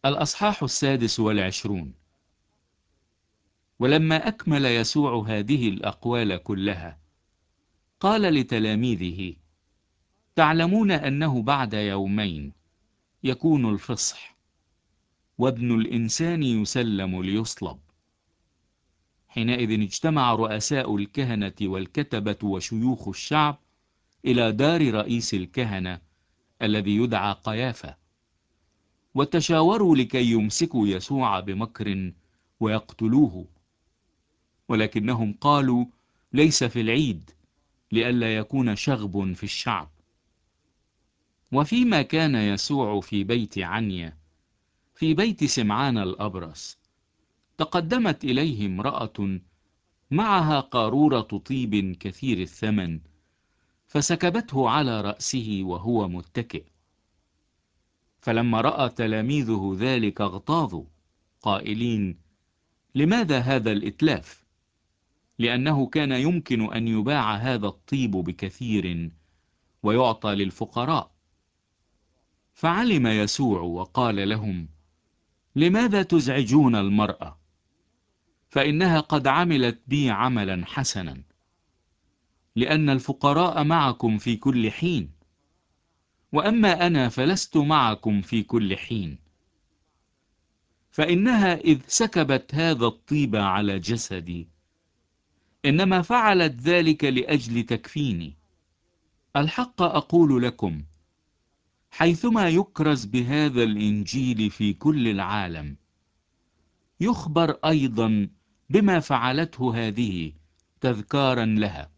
الأصحاح 26. ولما أكمل يسوع هذه الأقوال كلها قال لتلاميذه: تعلمون أنه بعد يومين يكون الفصح، وابن الإنسان يسلم ليصلب. حينئذ اجتمع رؤساء الكهنة والكتبة وشيوخ الشعب إلى دار رئيس الكهنة الذي يدعى قيافة، وتشاوروا لكي يمسكوا يسوع بمكر ويقتلوه. ولكنهم قالوا: ليس في العيد، لئلا يكون شغب في الشعب. وفيما كان يسوع في بيت عنيا في بيت سمعان الأبرص، تقدمت إليه امرأة معها قارورة طيب كثير الثمن، فسكبته على رأسه وهو متكئ. فلما رأى تلاميذه ذلك اغتاظوا قائلين: لماذا هذا الإتلاف؟ لأنه كان يمكن أن يباع هذا الطيب بكثير ويعطى للفقراء. فعلم يسوع وقال لهم: لماذا تزعجون المرأة؟ فإنها قد عملت بي عملا حسنا، لأن الفقراء معكم في كل حين، وأما أنا فلست معكم في كل حين. فإنها إذ سكبت هذا الطيب على جسدي إنما فعلت ذلك لأجل تكفيني. الحق أقول لكم، حيثما يكرز بهذا الإنجيل في كل العالم، يخبر أيضا بما فعلته هذه تذكارا لها.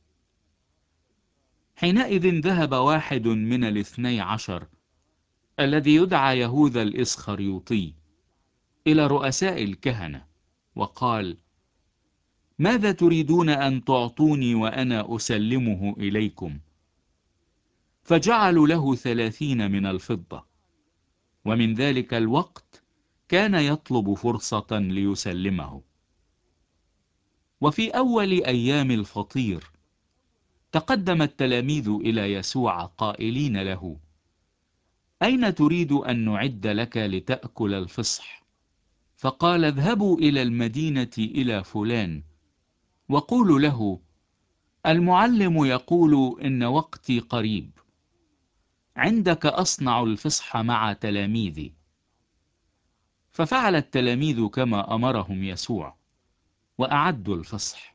حينئذ ذهب واحد من 12 الذي يدعى يهوذا الإسخريوطي إلى رؤساء الكهنة وقال: ماذا تريدون أن تعطوني وأنا أسلمه إليكم؟ فجعلوا له 30 من الفضة. ومن ذلك الوقت كان يطلب فرصة ليسلمه. وفي أول أيام الفطير تقدم التلاميذ إلى يسوع قائلين له: أين تريد أن نعد لك لتأكل الفصح؟ فقال: اذهبوا إلى المدينة إلى فلان وقولوا له: المعلم يقول إن وقتي قريب، عندك أصنع الفصح مع تلاميذي. ففعل التلاميذ كما أمرهم يسوع وأعدوا الفصح.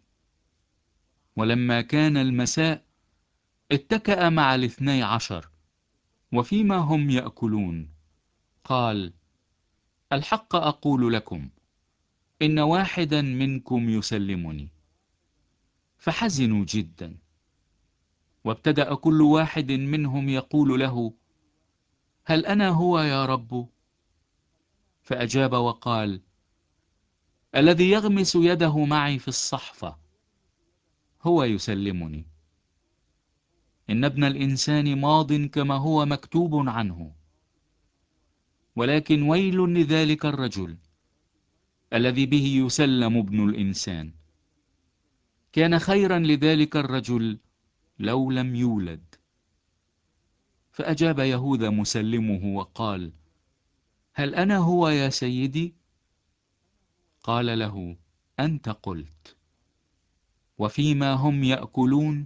ولما كان المساء اتكأ مع 12، وفيما هم يأكلون قال: الحق أقول لكم، إن واحدا منكم يسلمني. فحزنوا جدا، وابتدأ كل واحد منهم يقول له: هل أنا هو يا رب؟ فأجاب وقال: الذي يغمس يده معي في الصحفة هو يسلمني. إن ابن الإنسان ماض كما هو مكتوب عنه، ولكن ويل لذلك الرجل الذي به يسلم ابن الإنسان. كان خيرا لذلك الرجل لو لم يولد. فأجاب يهوذا مسلمه وقال: هل أنا هو يا سيدي؟ قال له: أنت قلت. وفيما هم يأكلون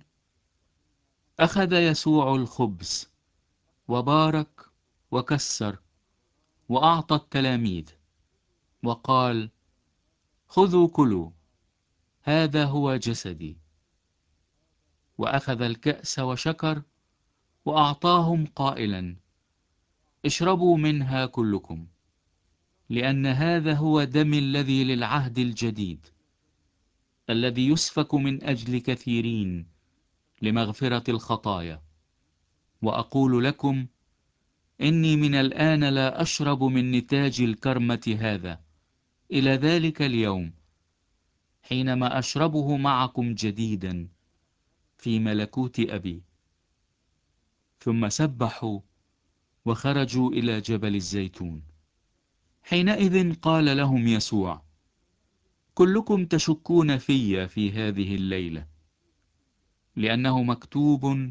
أخذ يسوع الخبز وبارك وكسر وأعطى التلاميذ وقال: خذوا كلوا، هذا هو جسدي. وأخذ الكأس وشكر وأعطاهم قائلا: اشربوا منها كلكم، لأن هذا هو دمي الذي للعهد الجديد، الذي يسفك من أجل كثيرين لمغفرة الخطايا. وأقول لكم إني من الآن لا أشرب من نتاج الكرمة هذا إلى ذلك اليوم، حينما أشربه معكم جديدا في ملكوت أبي. ثم سبحوا وخرجوا إلى جبل الزيتون. حينئذ قال لهم يسوع: كلكم تشكون في هذه الليلة، لأنه مكتوب: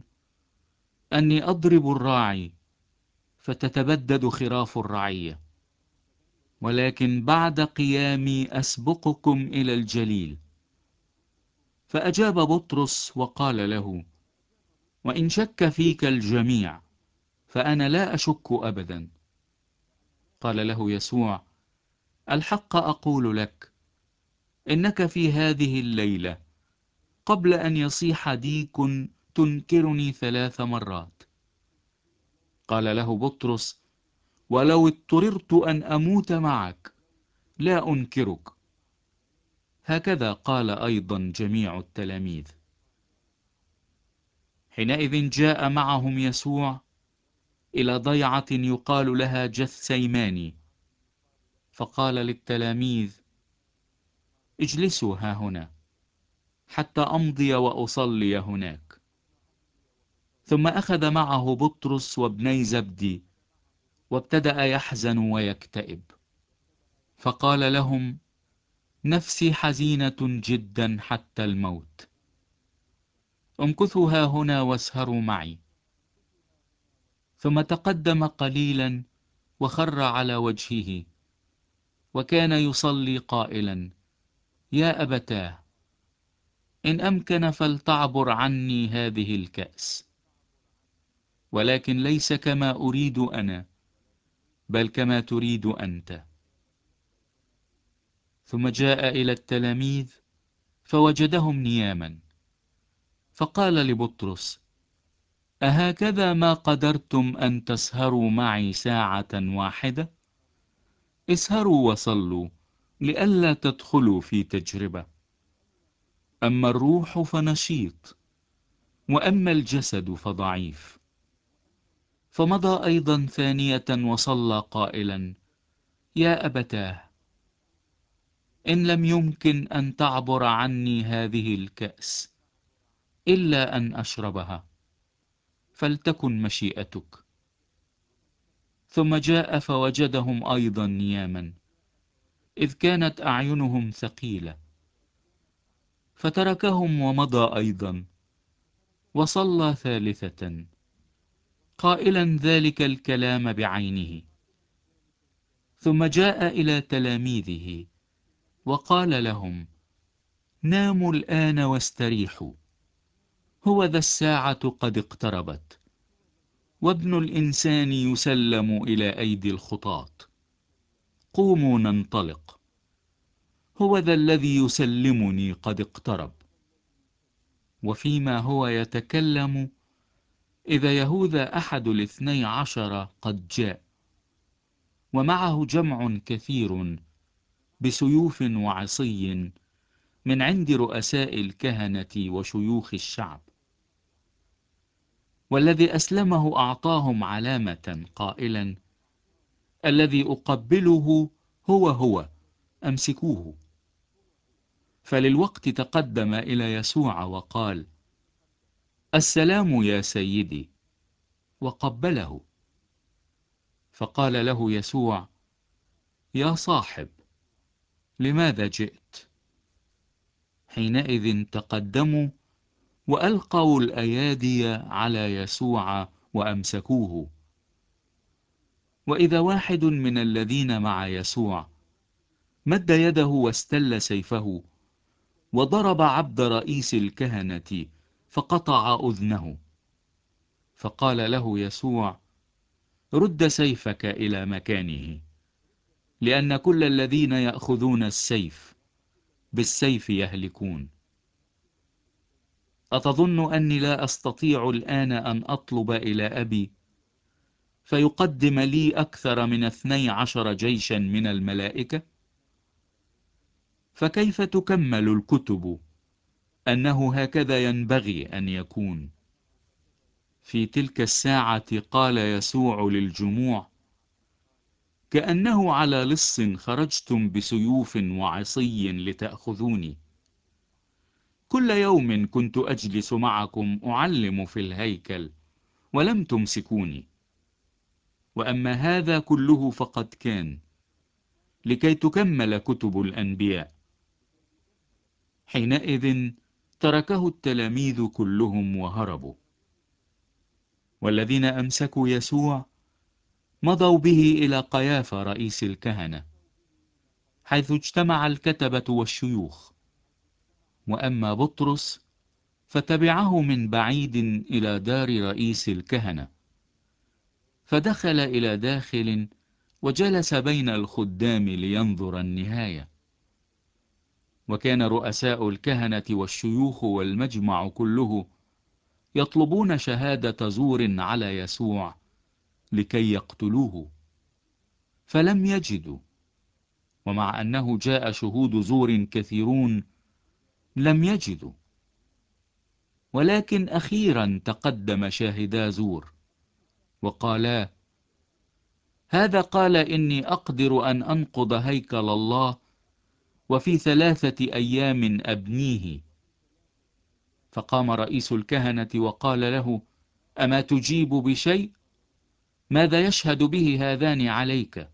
أني أضرب الراعي فتتبدد خراف الرعية. ولكن بعد قيامي أسبقكم إلى الجليل. فأجاب بطرس وقال له: وإن شك فيك الجميع فأنا لا أشك أبدا. قال له يسوع: الحق أقول لك إنك في هذه الليلة قبل أن يصيح ديك تنكرني 3 مرات. قال له بطرس: ولو اضطررت أن أموت معك لا أنكرك. هكذا قال أيضا جميع التلاميذ. حينئذ جاء معهم يسوع إلى ضيعة يقال لها جثسيماني، فقال للتلاميذ: اجلسوا ها هنا حتى أمضي وأصلي هناك. ثم أخذ معه بطرس وابني زبدي وابتدأ يحزن ويكتئب، فقال لهم: نفسي حزينة جدا حتى الموت، امكثوا ها هنا واسهروا معي. ثم تقدم قليلا وخر على وجهه وكان يصلي قائلا: يا أبتاه، إن أمكن فلتعبر عني هذه الكأس، ولكن ليس كما أريد أنا بل كما تريد أنت. ثم جاء إلى التلاميذ فوجدهم نياما، فقال لبطرس: أهكذا ما قدرتم أن تسهروا معي ساعة واحدة؟ اسهروا وصلوا لئلا تدخلوا في تجربة. أما الروح فنشيط، وأما الجسد فضعيف. فمضى أيضا ثانية وصلى قائلا: يا أبتاه، إن لم يمكن أن تعبر عني هذه الكأس إلا أن أشربها، فلتكن مشيئتك. ثم جاء فوجدهم أيضا نياما، إذ كانت أعينهم ثقيلة، فتركهم ومضى أيضا وصلى ثالثة قائلا ذلك الكلام بعينه. ثم جاء إلى تلاميذه وقال لهم: ناموا الآن واستريحوا، هو ذا الساعة قد اقتربت، وابن الإنسان يسلم إلى أيدي الخطاة. قوموا ننطلق، هو ذا الذي يسلمني قد اقترب. وفيما هو يتكلم إذا يهوذا أحد 12 قد جاء، ومعه جمع كثير بسيوف وعصي من عند رؤساء الكهنة وشيوخ الشعب. والذي أسلمه أعطاهم علامة قائلا: الذي أقبله هو، أمسكوه. فللوقت تقدم إلى يسوع وقال: السلام يا سيدي، وقبله. فقال له يسوع: يا صاحب، لماذا جئت؟ حينئذ تقدموا وألقوا الأيادي على يسوع وأمسكوه. وإذا واحد من الذين مع يسوع مد يده واستل سيفه وضرب عبد رئيس الكهنة فقطع أذنه. فقال له يسوع: رد سيفك إلى مكانه، لأن كل الذين يأخذون السيف بالسيف يهلكون. أتظن أني لا أستطيع الآن أن أطلب إلى أبي فيقدم لي أكثر من 12 جيشا من الملائكة؟ فكيف تكمل الكتب أنه هكذا ينبغي أن يكون؟ في تلك الساعة قال يسوع للجموع: كأنه على لص خرجتم بسيوف وعصي لتأخذوني. كل يوم كنت أجلس معكم أعلم في الهيكل ولم تمسكوني، وأما هذا كله فقد كان لكي تكمل كتب الأنبياء. حينئذ تركه التلاميذ كلهم وهربوا. والذين أمسكوا يسوع مضوا به إلى قيافة رئيس الكهنة، حيث اجتمع الكتبة والشيوخ. وأما بطرس فتبعه من بعيد إلى دار رئيس الكهنة، فدخل إلى داخل وجلس بين الخدام لينظر النهاية. وكان رؤساء الكهنة والشيوخ والمجمع كله يطلبون شهادة زور على يسوع لكي يقتلوه، فلم يجدوا. ومع أنه جاء شهود زور كثيرون لم يجدوا. ولكن أخيرا تقدم شاهدا زور وقالا: هذا قال إني أقدر أن أنقض هيكل الله وفي 3 أيام أبنيه. فقام رئيس الكهنة وقال له: أما تجيب بشيء؟ ماذا يشهد به هذان عليك؟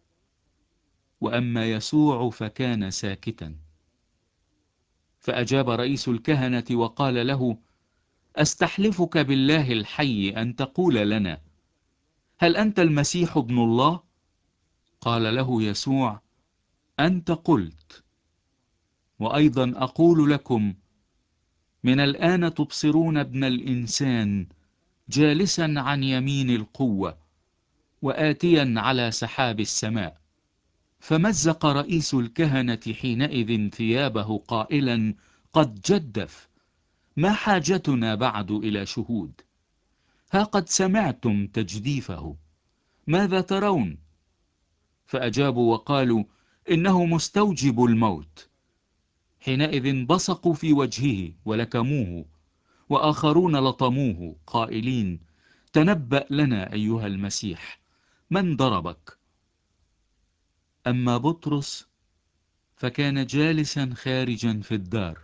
وأما يسوع فكان ساكتا. فأجاب رئيس الكهنة وقال له: أستحلفك بالله الحي أن تقول لنا، هل أنت المسيح ابن الله؟ قال له يسوع: أنت قلت. وأيضا أقول لكم، من الآن تبصرون ابن الإنسان جالسا عن يمين القوة وآتيا على سحاب السماء. فمزق رئيس الكهنة حينئذ ثيابه قائلا: قد جدف، ما حاجتنا بعد إلى شهود؟ ها قد سمعتم تجديفه، ماذا ترون؟ فأجابوا وقالوا: إنه مستوجب الموت. حينئذ بصقوا في وجهه ولكموه، وآخرون لطموه قائلين: تنبأ لنا أيها المسيح، من ضربك؟ أما بطرس فكان جالسا خارجا في الدار.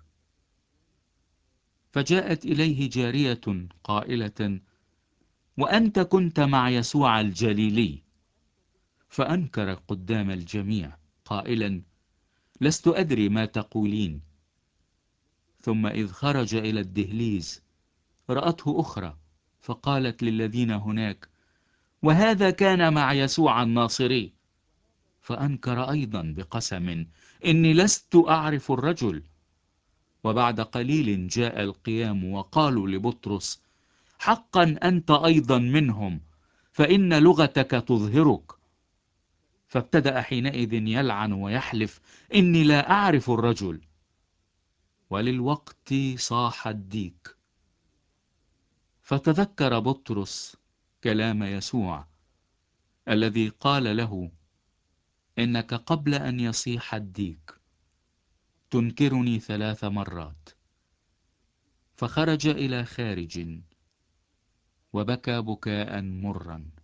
فجاءت إليه جارية قائلة: وأنت كنت مع يسوع الجليلي. فأنكر قدام الجميع قائلا: لست أدري ما تقولين. ثم إذ خرج إلى الدهليز رأته أخرى، فقالت للذين هناك: وهذا كان مع يسوع الناصري. فأنكر أيضا بقسم: إني لست أعرف الرجل. وبعد قليل جاء القيام وقالوا لبطرس: حقا أنت أيضا منهم، فإن لغتك تظهرك. فابتدأ حينئذ يلعن ويحلف: إني لا أعرف الرجل. وللوقت صاح الديك. فتذكر بطرس كلام يسوع الذي قال له: إنك قبل أن يصيح الديك تنكرني 3 مرات. فخرج إلى خارج وبكى بكاء مرا.